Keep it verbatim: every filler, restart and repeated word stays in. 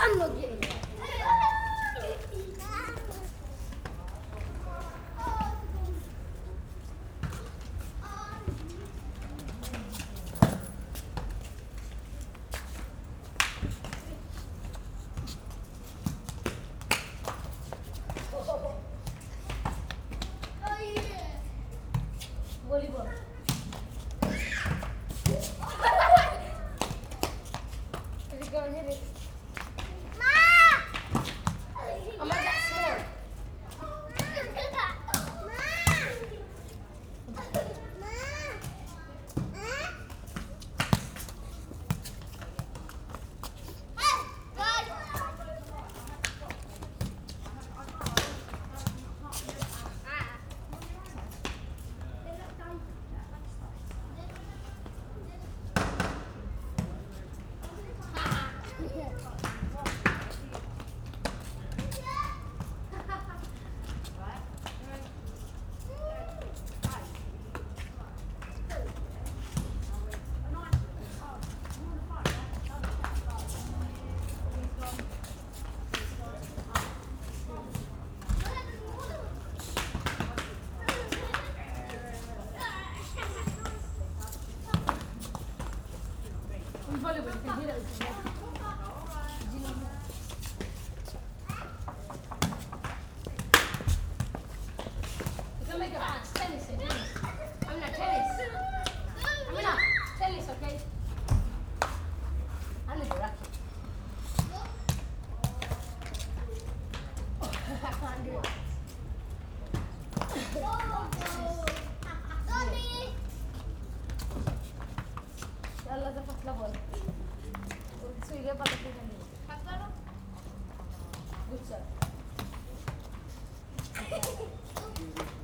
I'm not getting it. Volleyball. Is it going to hit it? Oh my God, smart. Volleyball, you can hit it with your head. You can make a pass. Tennis, tennis. I'm not tennis. I'm not tennis, okay? I need a racket. I can't do it. يلا زفت لبن وتسوي قبل كده حطها good sir